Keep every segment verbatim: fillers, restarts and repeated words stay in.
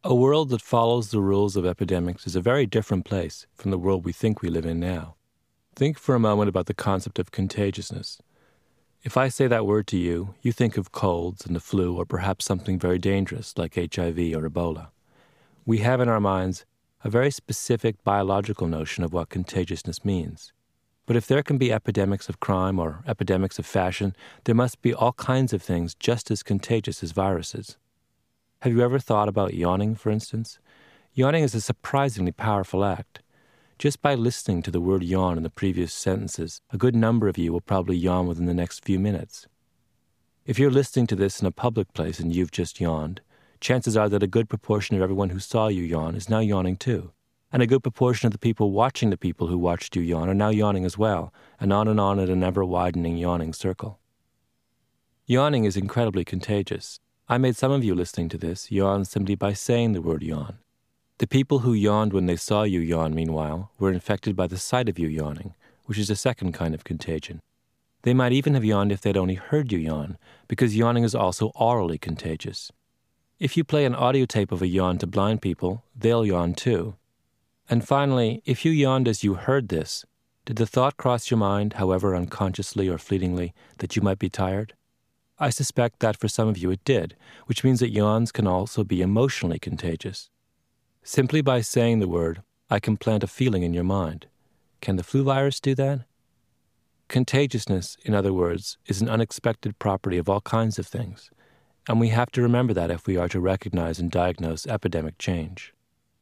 A world that follows the rules of epidemics is a very different place from the world we think we live in now. Think for a moment about the concept of contagiousness. If I say that word to you, you think of colds and the flu or perhaps something very dangerous like H I V or Ebola. We have in our minds a very specific biological notion of what contagiousness means. But if there can be epidemics of crime or epidemics of fashion, there must be all kinds of things just as contagious as viruses. Have you ever thought about yawning, for instance? Yawning is a surprisingly powerful act. Just by listening to the word yawn in the previous sentences, a good number of you will probably yawn within the next few minutes. If you're listening to this in a public place and you've just yawned, chances are that a good proportion of everyone who saw you yawn is now yawning too. And a good proportion of the people watching the people who watched you yawn are now yawning as well, and on and on in an ever-widening yawning circle. Yawning is incredibly contagious. I made some of you listening to this yawn simply by saying the word yawn. The people who yawned when they saw you yawn, meanwhile, were infected by the sight of you yawning, which is a second kind of contagion. They might even have yawned if they'd only heard you yawn, because yawning is also orally contagious. If you play an audio tape of a yawn to blind people, they'll yawn too. And finally, if you yawned as you heard this, did the thought cross your mind, however unconsciously or fleetingly, that you might be tired? I suspect that for some of you it did, which means that yawns can also be emotionally contagious. Simply by saying the word, I can plant a feeling in your mind. Can the flu virus do that? Contagiousness, in other words, is an unexpected property of all kinds of things, and we have to remember that if we are to recognize and diagnose epidemic change.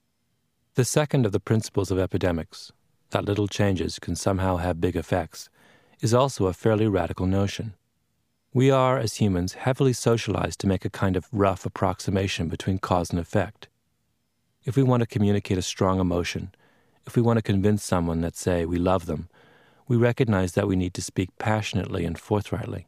The second of the principles of epidemics, that little changes can somehow have big effects, is also a fairly radical notion. We are, as humans, heavily socialized to make a kind of rough approximation between cause and effect. If we want to communicate a strong emotion, if we want to convince someone that, say, we love them, we recognize that we need to speak passionately and forthrightly.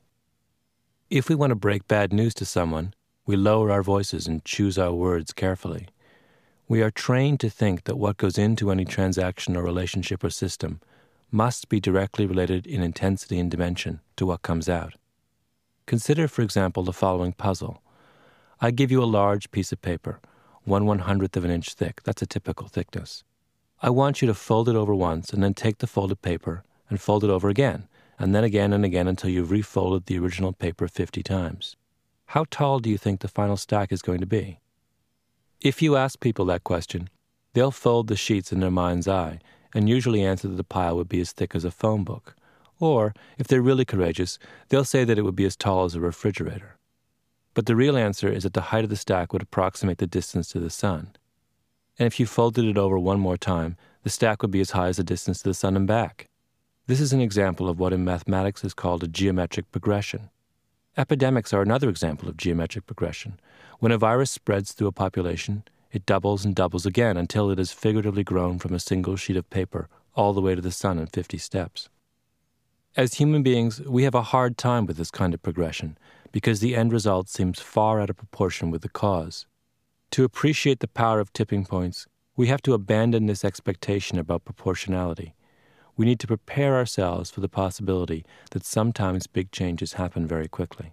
If we want to break bad news to someone, we lower our voices and choose our words carefully. We are trained to think that what goes into any transaction or relationship or system must be directly related in intensity and dimension to what comes out. Consider, for example, the following puzzle. I give you a large piece of paper, one one-hundredth of an inch thick. That's a typical thickness. I want you to fold it over once and then take the folded paper and fold it over again, and then again and again until you've refolded the original paper fifty times. How tall do you think the final stack is going to be? If you ask people that question, they'll fold the sheets in their mind's eye and usually answer that the pile would be as thick as a phone book. Or, if they're really courageous, they'll say that it would be as tall as a refrigerator. But the real answer is that the height of the stack would approximate the distance to the sun. And if you folded it over one more time, the stack would be as high as the distance to the sun and back. This is an example of what in mathematics is called a geometric progression. Epidemics are another example of geometric progression. When a virus spreads through a population, it doubles and doubles again until it has figuratively grown from a single sheet of paper all the way to the sun in fifty steps. As human beings, we have a hard time with this kind of progression because the end result seems far out of proportion with the cause. To appreciate the power of tipping points, we have to abandon this expectation about proportionality. We need to prepare ourselves for the possibility that sometimes big changes happen very quickly.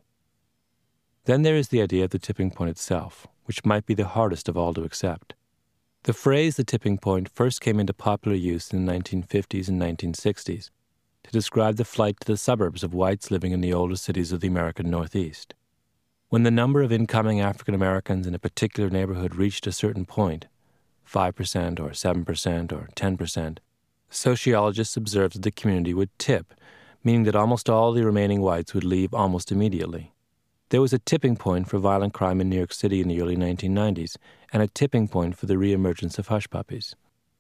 Then there is the idea of the tipping point itself, which might be the hardest of all to accept. The phrase the tipping point first came into popular use in the nineteen fifties and nineteen sixties. To describe the flight to the suburbs of whites living in the older cities of the American Northeast. When the number of incoming African Americans in a particular neighborhood reached a certain point, five percent or seven percent or ten percent, sociologists observed that the community would tip, meaning that almost all the remaining whites would leave almost immediately. There was a tipping point for violent crime in New York City in the early nineteen nineties and a tipping point for the reemergence of hush puppies.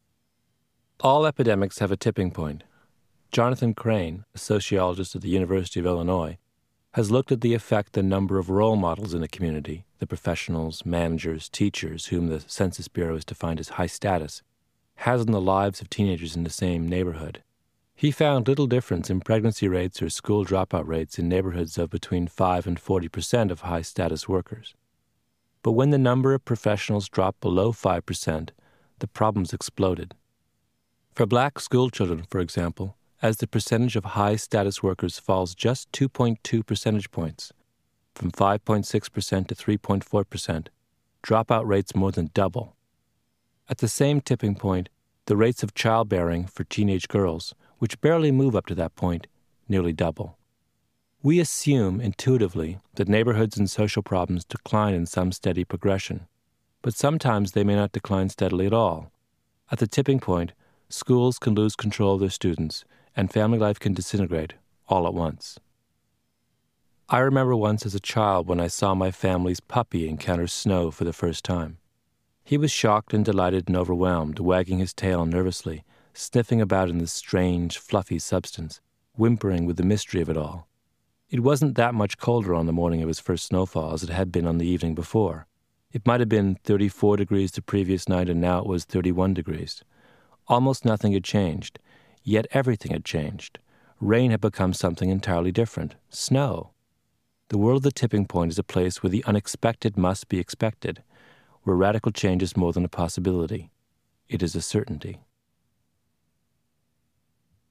All epidemics have a tipping point. Jonathan Crane, a sociologist at the University of Illinois, has looked at the effect the number of role models in a community, the professionals, managers, teachers, whom the Census Bureau has defined as high status, has on the lives of teenagers in the same neighborhood. He found little difference in pregnancy rates or school dropout rates in neighborhoods of between five and forty percent of high-status workers. But when the number of professionals dropped below five percent, the problems exploded. For black schoolchildren, for example, as the percentage of high-status workers falls just two point two percentage points, from five point six percent to three point four percent, dropout rates more than double. At the same tipping point, the rates of childbearing for teenage girls, which barely move up to that point, nearly double. We assume intuitively that neighborhoods and social problems decline in some steady progression, but sometimes they may not decline steadily at all. At the tipping point, schools can lose control of their students, and family life can disintegrate all at once. I remember once as a child when I saw my family's puppy encounter snow for the first time. He was shocked and delighted and overwhelmed, wagging his tail nervously, sniffing about in this strange, fluffy substance, whimpering with the mystery of it all. It wasn't that much colder on the morning of his first snowfall as it had been on the evening before. It might have been thirty-four degrees the previous night, and now it was thirty-one degrees. Almost nothing had changed, yet everything had changed. Rain had become something entirely different, snow. The world of the tipping point is a place where the unexpected must be expected, where radical change is more than a possibility. It is a certainty.